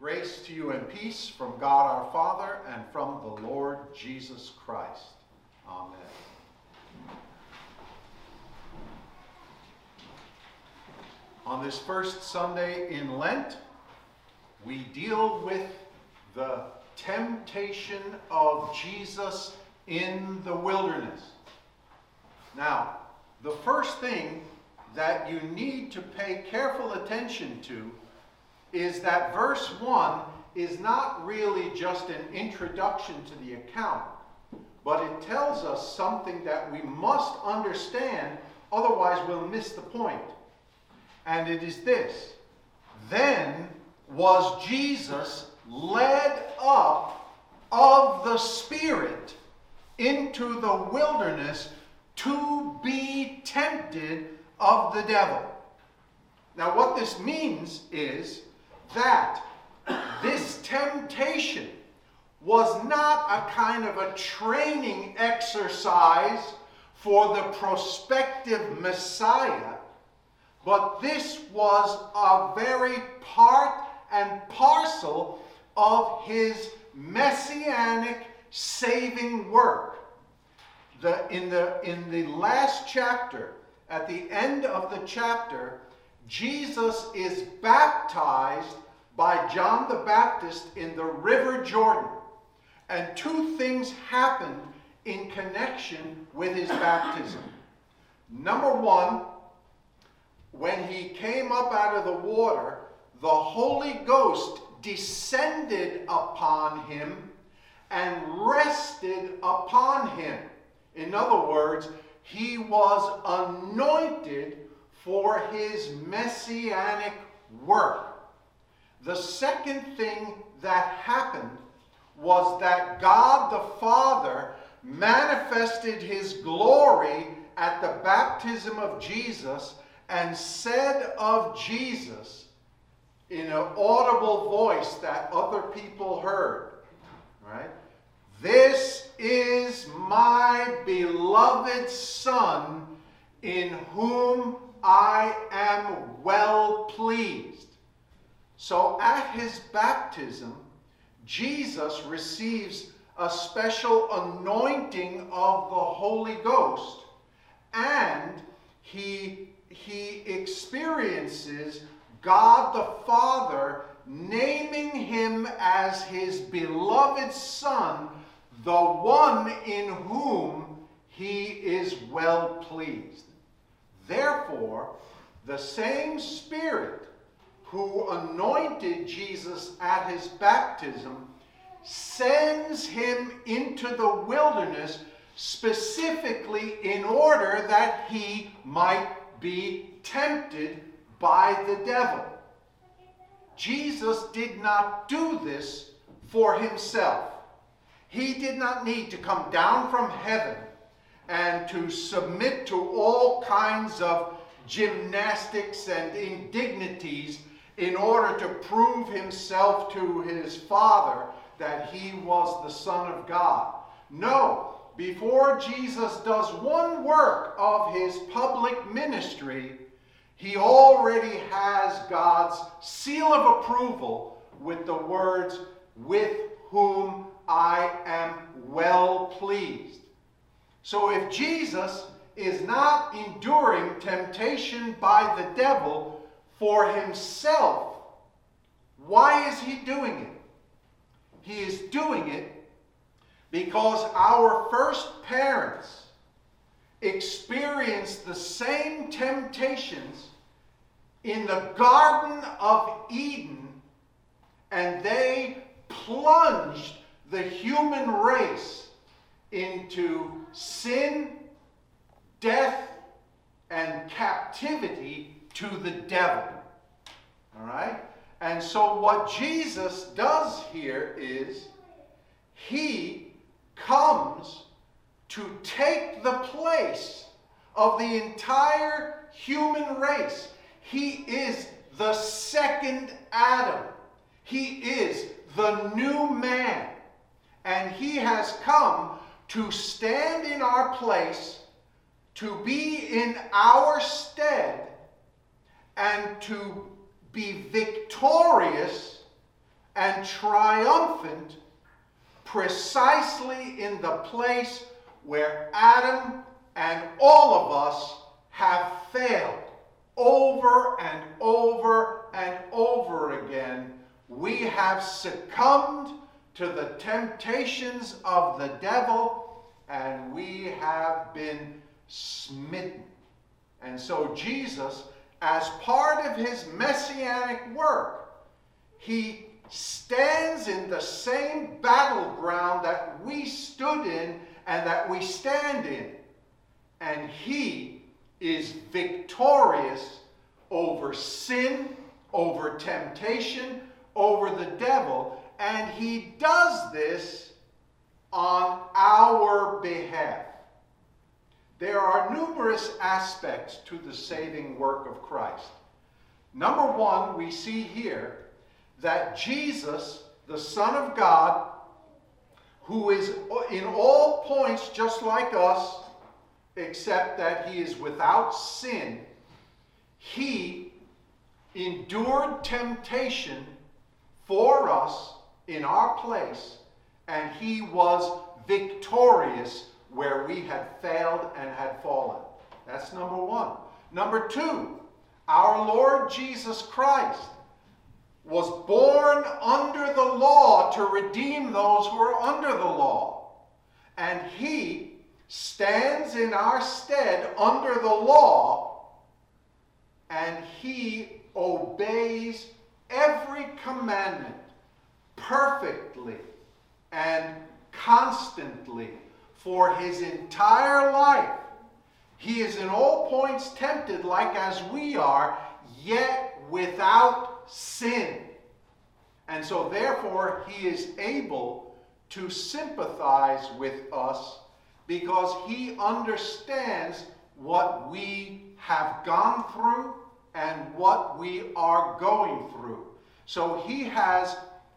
Grace to you and peace from God our Father and from the Lord Jesus Christ. Amen. On this first Sunday in Lent, we deal with the temptation of Jesus in the wilderness. Now, the first thing that you need to pay careful attention to is that verse 1 is not really just an introduction to the account, but it tells us something that we must understand, otherwise we'll miss the point. And it is this: then was Jesus led up of the Spirit into the wilderness to be tempted of the devil. Now what this means is that this temptation was not a kind of a training exercise for the prospective Messiah, but this was a very part and parcel of his messianic saving work. In the last chapter, at the end of the chapter, Jesus is baptized by John the Baptist in the River Jordan. And two things happened in connection with his baptism. Number one, when he came up out of the water, the Holy Ghost descended upon him and rested upon him. In other words, he was anointed for his messianic work. The second thing that happened was that God the Father manifested his glory at the baptism of Jesus and said of Jesus in an audible voice that other people heard, right? "This is my beloved Son, in whom I am well pleased." So at his baptism, Jesus receives a special anointing of the Holy Ghost, and he experiences God the Father naming him as his beloved Son, the one in whom he is well pleased. Therefore, the same Spirit who anointed Jesus at his baptism sends him into the wilderness specifically in order that he might be tempted by the devil. Jesus did not do this for himself. He did not need to come down from heaven and to submit to all kinds of gymnastics and indignities in order to prove himself to his Father that he was the Son of God. No, before Jesus does one work of his public ministry, he already has God's seal of approval with the words, "with whom I am well pleased." So if Jesus is not enduring temptation by the devil for himself, why is he doing it? He is doing it because our first parents experienced the same temptations in the Garden of Eden, and they plunged the human race into sin, death, and captivity to the devil. All right? And so what Jesus does here is he comes to take the place of the entire human race. He is the second Adam. He is the new man. And he has come to stand in our place, to be in our stead, and to be victorious and triumphant precisely in the place where Adam and all of us have failed over and over and over again. We have succumbed to the temptations of the devil, and we have been smitten. And so Jesus, as part of his messianic work, he stands in the same battleground that we stood in and that we stand in. And he is victorious over sin, over temptation, over the devil. And he does this on our behalf. There are numerous aspects to the saving work of Christ. Number one, we see here that Jesus, the Son of God, who is in all points just like us, except that he is without sin, he endured temptation for us in our place, and he was victorious where we had failed and had fallen. That's number one. Number two, our Lord Jesus Christ was born under the law to redeem those who are under the law. And he stands in our stead under the law, and he obeys every commandment perfectly and constantly for his entire life. He is in all points tempted like as we are, yet without sin. And so therefore he is able to sympathize with us because he understands what we have gone through and what we are going through. So he has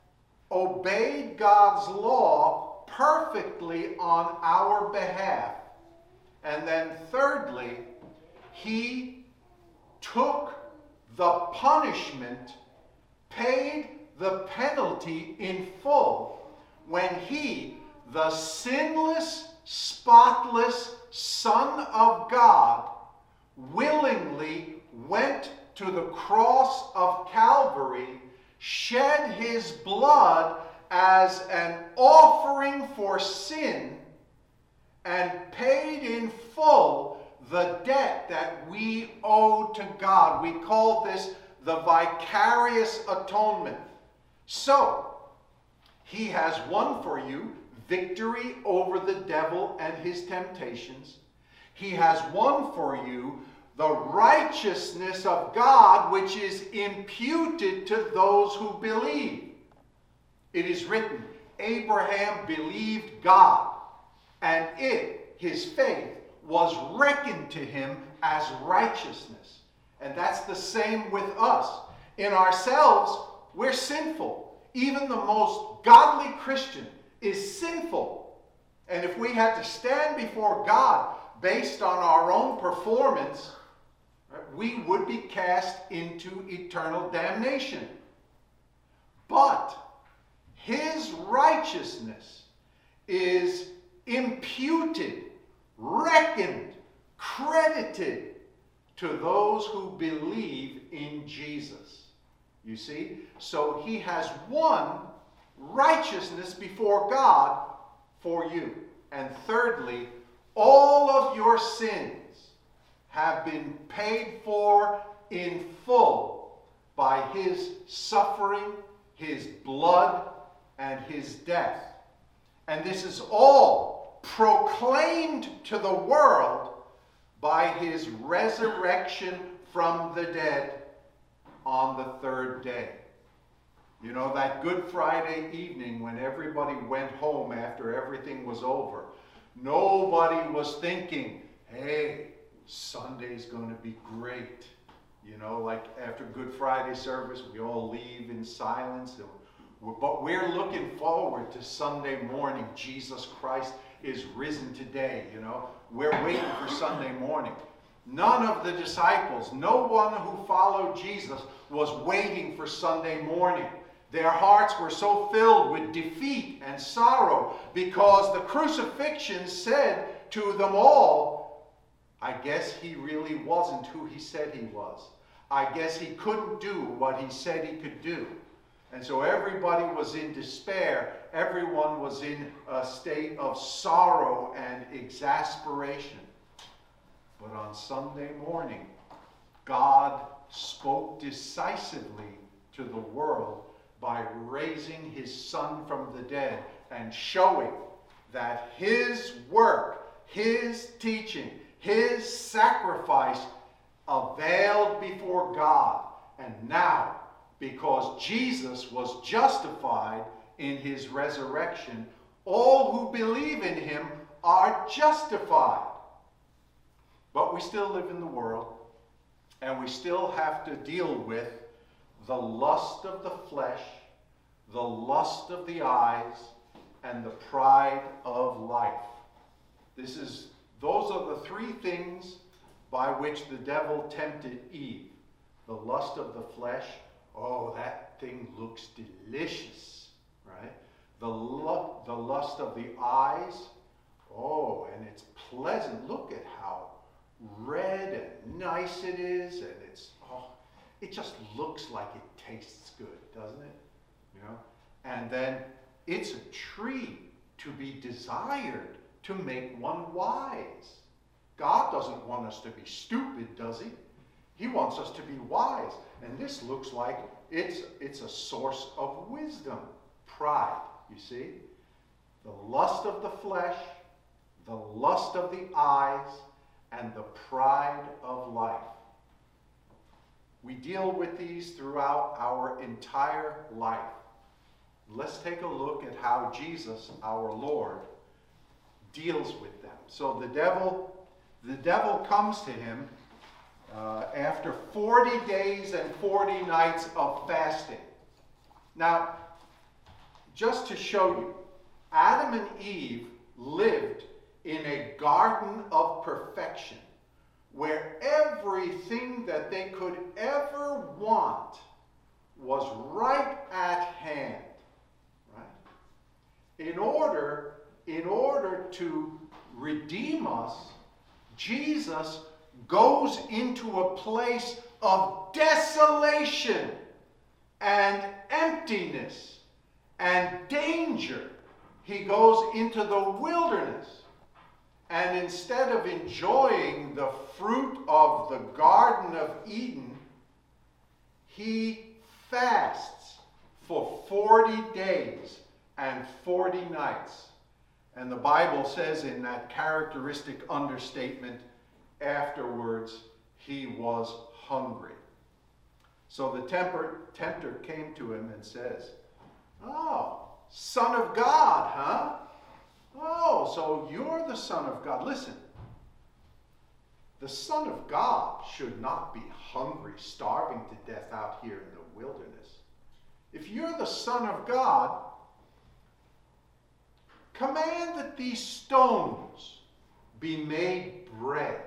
obeyed God's law perfectly on our behalf. And then thirdly, he took the punishment, paid the penalty in full when he, the sinless, spotless Son of God, willingly went to the cross of Calvary, shed his blood as an offering for sin, and paid in full the debt that we owe to God. We call this the vicarious atonement. So, he has won for you victory over the devil and his temptations. He has won for you the righteousness of God, which is imputed to those who believe. It is written, Abraham believed God, and his faith, was reckoned to him as righteousness. And that's the same with us. In ourselves, we're sinful. Even the most godly Christian is sinful. And if we had to stand before God based on our own performance, we would be cast into eternal damnation. But his righteousness is imputed, reckoned, credited to those who believe in Jesus. You see? So he has won righteousness before God for you. And thirdly, all of your sins have been paid for in full by his suffering, his blood, and his death. And this is all proclaimed to the world by his resurrection from the dead on the third day. You know, that Good Friday evening when everybody went home after everything was over, nobody was thinking, hey, Sunday's going to be great. You know, like after Good Friday service, we all leave in silence. But we're looking forward to Sunday morning. Jesus Christ is risen today, you know. We're waiting for Sunday morning. None of the disciples, no one who followed Jesus was waiting for Sunday morning. Their hearts were so filled with defeat and sorrow because the crucifixion said to them all, I guess he really wasn't who he said he was. I guess he couldn't do what he said he could do. And so everybody was in despair. Everyone was in a state of sorrow and exasperation. But on Sunday morning, God spoke decisively to the world by raising his Son from the dead and showing that his work, his teaching, his sacrifice availed before God. And now, because Jesus was justified in his resurrection, all who believe in him are justified. But we still live in the world, and we still have to deal with the lust of the flesh, the lust of the eyes, and the pride of life. Those are the three things by which the devil tempted Eve. The lust of the flesh, oh, that thing looks delicious, right? The lust of the eyes, oh, and it's pleasant. Look at how red and nice it is, and it just looks like it tastes good, doesn't it? You know? And then it's a tree to be desired to make one wise. God doesn't want us to be stupid, does he? He wants us to be wise. And this looks like it's a source of wisdom. Pride, you see? The lust of the flesh, the lust of the eyes, and the pride of life. We deal with these throughout our entire life. Let's take a look at how Jesus, our Lord, deals with them. So the devil comes to him after 40 days and 40 nights of fasting. Now, just to show you, Adam and Eve lived in a garden of perfection, where everything that they could ever want was right at hand. Right? In order to redeem us, Jesus goes into a place of desolation and emptiness and danger. He goes into the wilderness. And instead of enjoying the fruit of the Garden of Eden, he fasts for 40 days and 40 nights. And the Bible says in that characteristic understatement, afterwards he was hungry. So the tempter came to him and says, "Oh, Son of God, huh? Oh, so you're the Son of God." Listen, the Son of God should not be hungry, starving to death out here in the wilderness. If you're the Son of God, command that these stones be made bread.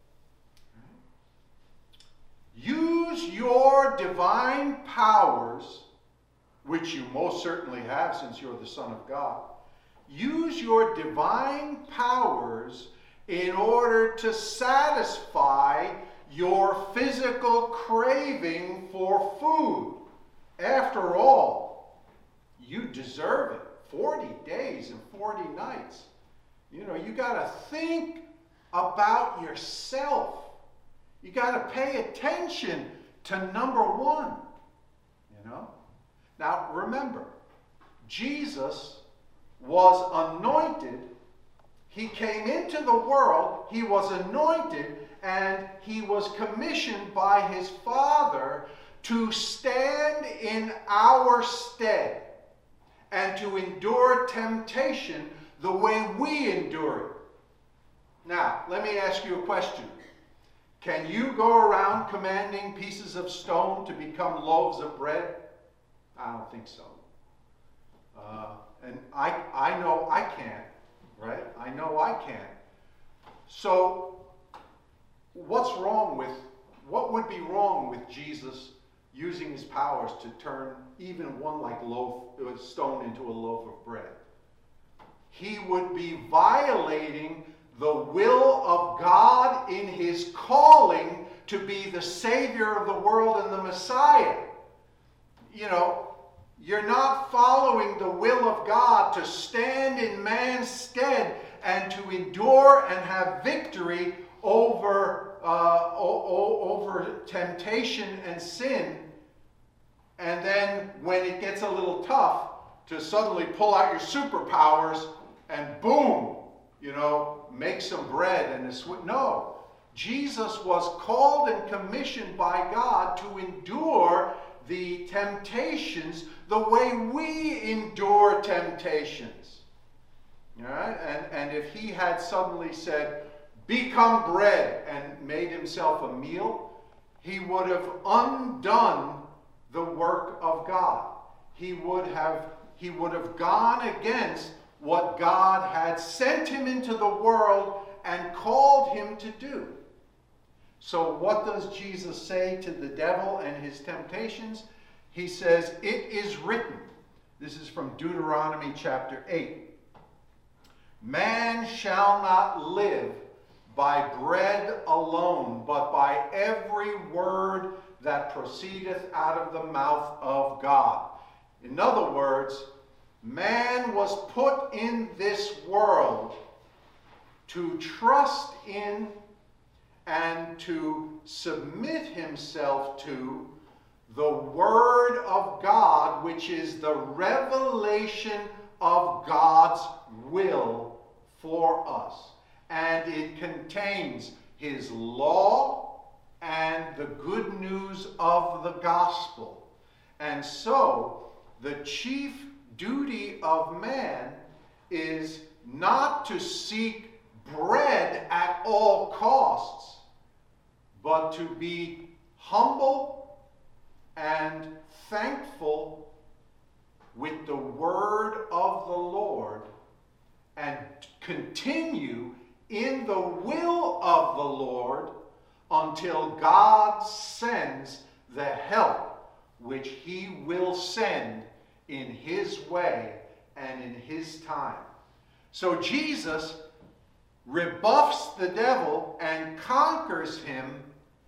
Use your divine powers, which you most certainly have since you're the Son of God. Use your divine powers in order to satisfy your physical craving for food. After all, you deserve it. 40 days and 40 nights. You know, you got to think about yourself. You got to pay attention to number one. You know? Now, remember, Jesus was anointed. He came into the world, he was anointed, and he was commissioned by his Father to stand in our stead and to endure temptation the way we endure it. Now, let me ask you a question. Can you go around commanding pieces of stone to become loaves of bread? I don't think so. And I know I can't, right? I know I can't. So what would be wrong with Jesus using his powers to turn even one like stone into a loaf of bread. He would be violating the will of God in his calling to be the Savior of the world and the Messiah. You know, you're not following the will of God to stand in man's stead and to endure and have victory over temptation and sin, and then when it gets a little tough, to suddenly pull out your superpowers and boom, make some bread and no. Jesus was called and commissioned by God to endure the temptations the way we endure temptations. All right? And if he had suddenly said, become bread, and made himself a meal, he would have undone the work of God. He would have gone against what God had sent him into the world and called him to do. So what does Jesus say to the devil and his temptations? He says, it is written. This is from Deuteronomy chapter 8. Man shall not live by bread alone, but by every word that proceedeth out of the mouth of God. In other words, man was put in this world to trust in and to submit himself to the Word of God, which is the revelation of God's will for us. And it contains his law and the good news of the gospel. And so, the chief duty of man is not to seek bread at all costs, but to be humble and thankful with the word of the Lord and continue in the will of the Lord until God sends the help which he will send in his way and in his time. So Jesus rebuffs the devil and conquers him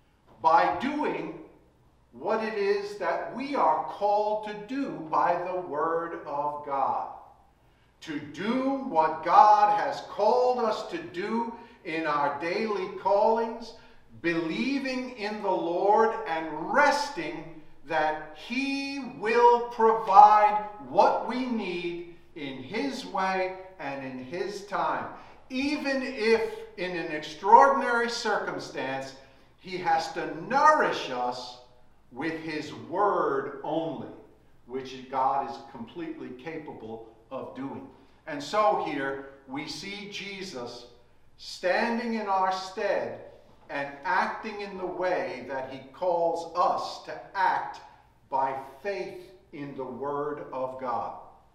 by doing what it is that we are called to do by the Word of God. To do what God has called us to do in our daily callings, believing in the Lord and resting that he will provide what we need in his way and in his time. Even if in an extraordinary circumstance, he has to nourish us with his word only, which God is completely capable of doing. And so here we see Jesus standing in our stead and acting in the way that he calls us to act by faith in the Word of God.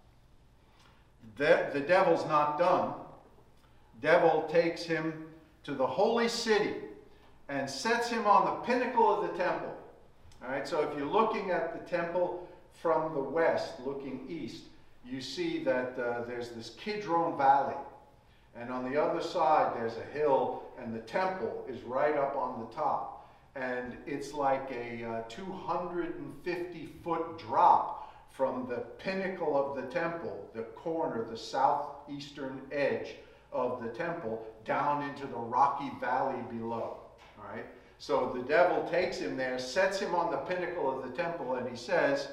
The devil's not done. Devil takes him to the holy city and sets him on the pinnacle of the temple. All right, so if you're looking at the temple from the west, looking east, you see that there's this Kidron Valley. And on the other side, there's a hill, and the temple is right up on the top. And it's like a 250-foot drop from the pinnacle of the temple, the corner, the southeastern edge of the temple, down into the rocky valley below. All right? So the devil takes him there, sets him on the pinnacle of the temple, and he says,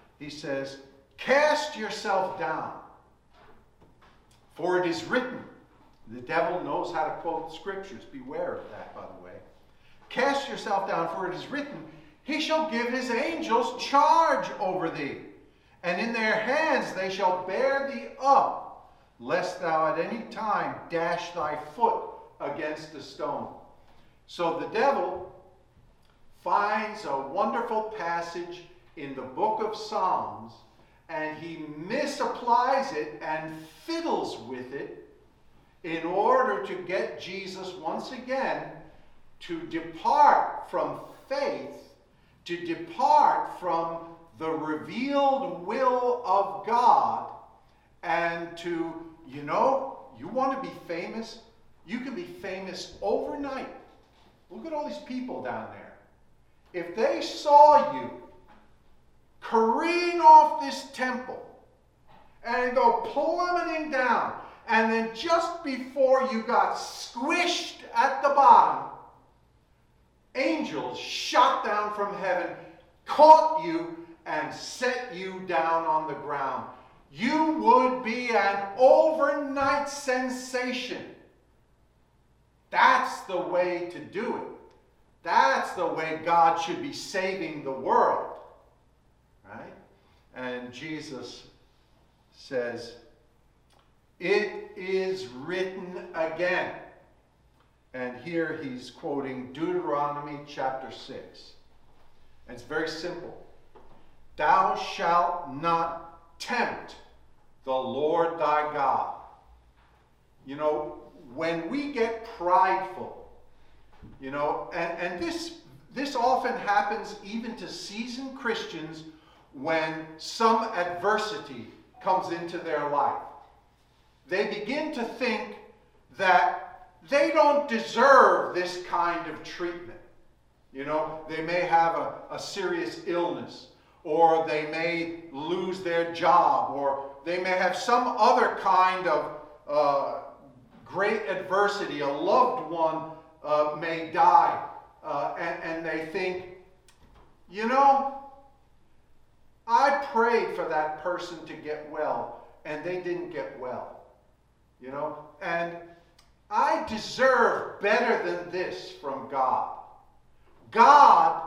cast yourself down, for it is written. The devil knows how to quote scriptures. Beware of that, by the way. Cast yourself down, for it is written, he shall give his angels charge over thee, and in their hands they shall bear thee up, lest thou at any time dash thy foot against a stone. So the devil finds a wonderful passage in the book of Psalms, and he misapplies it and fiddles with it in order to get Jesus once again to depart from faith to depart from the revealed will of God and to, you want to be famous? You can be famous overnight. Look at all these people down there. If they saw you careening off this temple and go plummeting down, and then just before you got squished at the bottom, angels shot down from heaven, caught you, and set you down on the ground, you would be an overnight sensation. That's the way to do it. That's the way God should be saving the world. Right? And Jesus says, "It is written again." And here he's quoting Deuteronomy chapter 6. And it's very simple. "Thou shalt not tempt the Lord thy God." When we get prideful, and this often happens even to seasoned Christians when some adversity comes into their life. They begin to think that they don't deserve this kind of treatment. They may have a serious illness, or they may lose their job, or they may have some other kind of great adversity. A loved one may die, and they think, I prayed for that person to get well, and they didn't get well. And I deserve better than this from God. God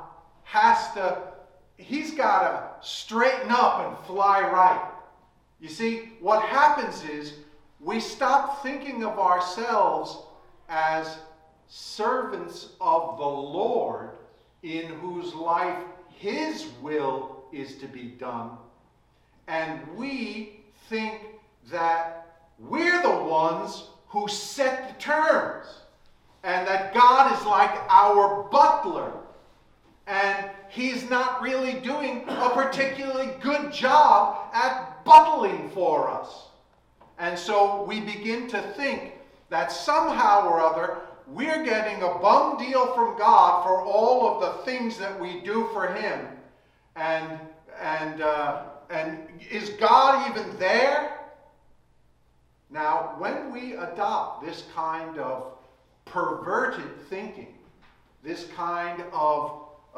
he's got to straighten up and fly right. You see, what happens is we stop thinking of ourselves as servants of the Lord, in whose life his will is to be done. And we think that we're the ones who set the terms, and that God is like our butler, and he's not really doing a particularly good job at butling for us. And so we begin to think that somehow or other we're getting a bum deal from God for all of the things that we do for him. And is God even there? Now, when we adopt this kind of perverted thinking, this kind of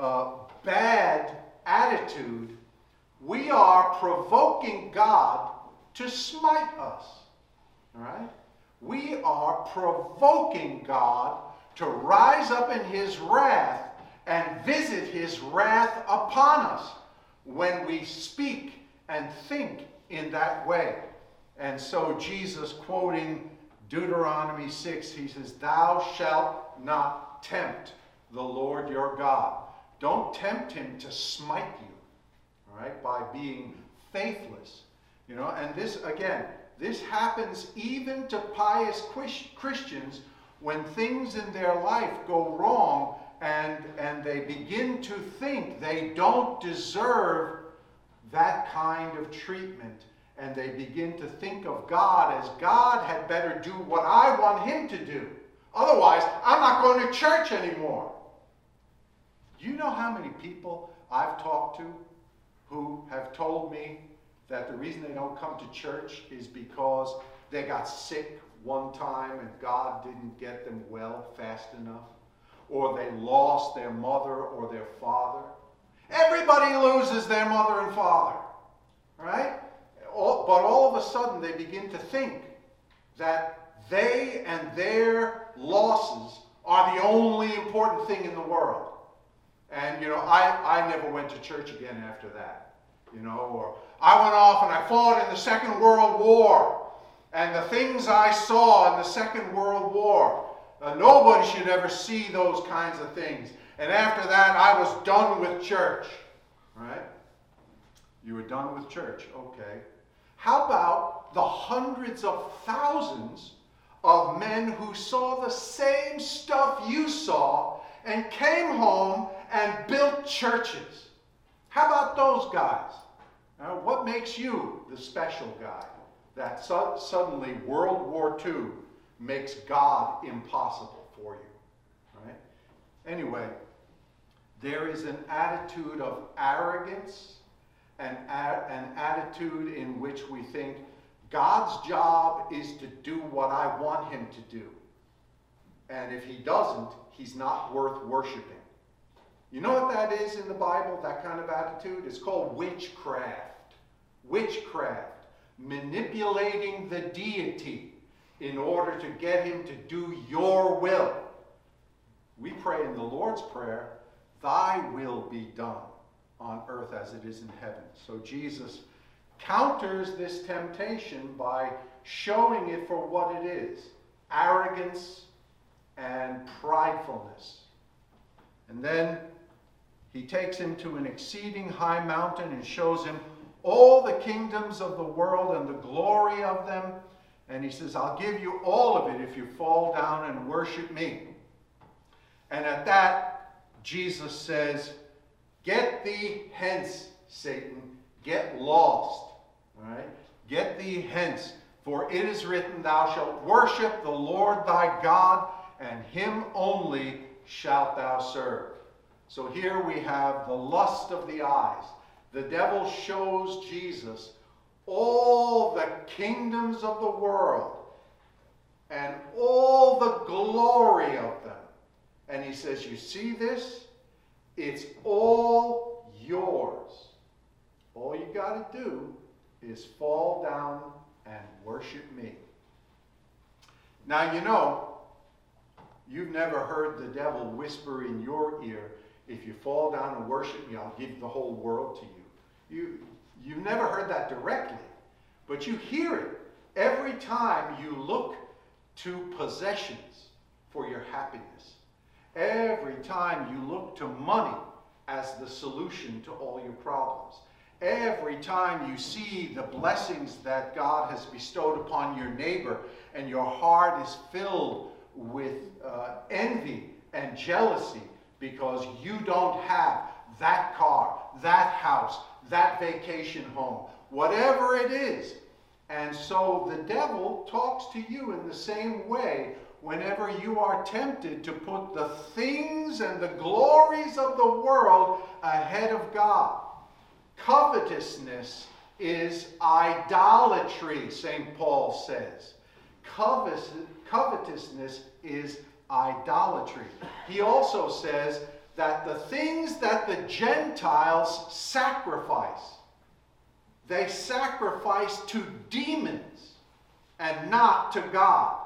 bad attitude, we are provoking God to smite us. All right? We are provoking God to rise up in his wrath and visit his wrath upon us when we speak and think in that way. And so Jesus, quoting Deuteronomy 6, he says, "Thou shalt not tempt the Lord your God." Don't tempt him to smite you, all right, by being faithless. And this happens even to pious Christians when things in their life go wrong, and they begin to think they don't deserve that kind of treatment. And they begin to think of God as God had better do what I want him to do. Otherwise, I'm not going to church anymore. Do you know how many people I've talked to who have told me that the reason they don't come to church is because they got sick one time and God didn't get them well fast enough? Or they lost their mother or their father? Everybody loses their mother and father, right? But all of a sudden they begin to think that they and their losses are the only important thing in the world. And, I never went to church again after that. Or I went off and I fought in the Second World War. And the things I saw in the Second World War, nobody should ever see those kinds of things. And after that, I was done with church. Right? You were done with church. Okay. How about the hundreds of thousands of men who saw the same stuff you saw and came home and built churches. How about those guys? What makes you the special guy that suddenly World War II makes God impossible for you? Right? Anyway, there is an attitude of arrogance, an attitude in which we think God's job is to do what I want him to do. And if he doesn't, he's not worth worshiping. You know what that is in the Bible, that kind of attitude? It's called witchcraft. Witchcraft. Manipulating the deity in order to get him to do your will. We pray in the Lord's Prayer, thy will be done on earth as it is in heaven. So Jesus counters this temptation by showing it for what it is. Arrogance and pridefulness. And then he takes him to an exceeding high mountain and shows him all the kingdoms of the world and the glory of them. And he says, I'll give you all of it if you fall down and worship me. And at that, Jesus says, get thee hence, Satan. Get lost. All right? Get thee hence. For it is written, thou shalt worship the Lord thy God, and him only shalt thou serve. So here we have the lust of the eyes. The devil shows Jesus all the kingdoms of the world and all the glory of them. And he says, you see this? It's all yours. All you got to do is fall down and worship me. Now, you know, you've never heard the devil whisper in your ear, if you fall down and worship me, I'll give the whole world to you. You've never heard that directly, but you hear it every time you look to possessions for your happiness. Every time you look to money as the solution to all your problems. Every time you see the blessings that God has bestowed upon your neighbor and your heart is filled with envy and jealousy because you don't have that car, that house, that vacation home, whatever it is. And so the devil talks to you in the same way whenever you are tempted to put the things and the glories of the world ahead of God. Covetousness is idolatry, St. Paul says. Covetousness is idolatry. He also says that the things that the Gentiles sacrifice, they sacrifice to demons and not to God.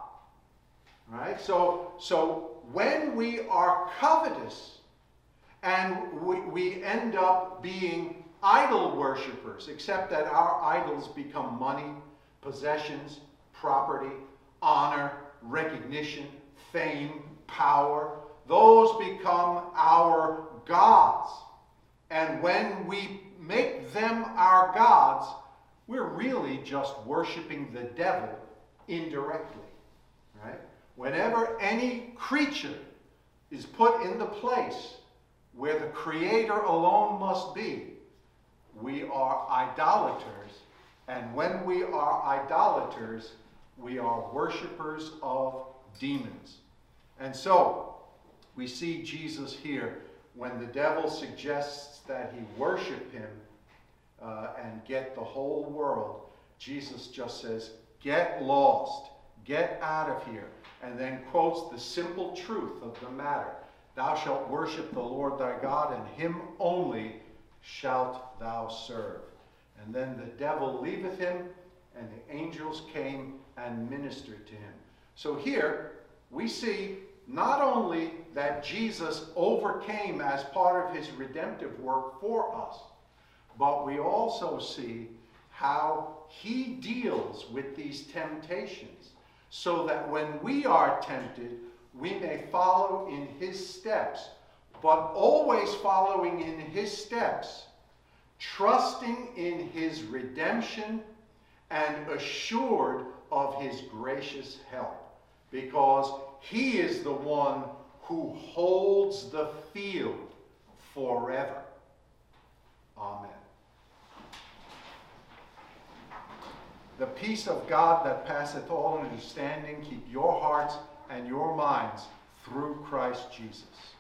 Right? So when we are covetous and we end up being idol worshippers, except that our idols become money, possessions, property, honor, recognition, fame, power. Those become our gods. And when we make them our gods, we're really just worshiping the devil indirectly. Right? Whenever any creature is put in the place where the Creator alone must be, we are idolaters. And when we are idolaters, we are worshipers of demons. And so, we see Jesus here when the devil suggests that he worship him and get the whole world. Jesus just says, get lost, get out of here, and then quotes the simple truth of the matter. Thou shalt worship the Lord thy God, and him only shalt thou serve. And then the devil leaveth him, and the angels came and ministered to him. So here we see not only that Jesus overcame as part of his redemptive work for us, but we also see how he deals with these temptations so that when we are tempted, we may follow in his steps, but always following in his steps, trusting in his redemption and assured of his gracious help, because he is the one who holds the field forever. Amen. The peace of God that passeth all understanding keep your hearts and your minds through Christ Jesus.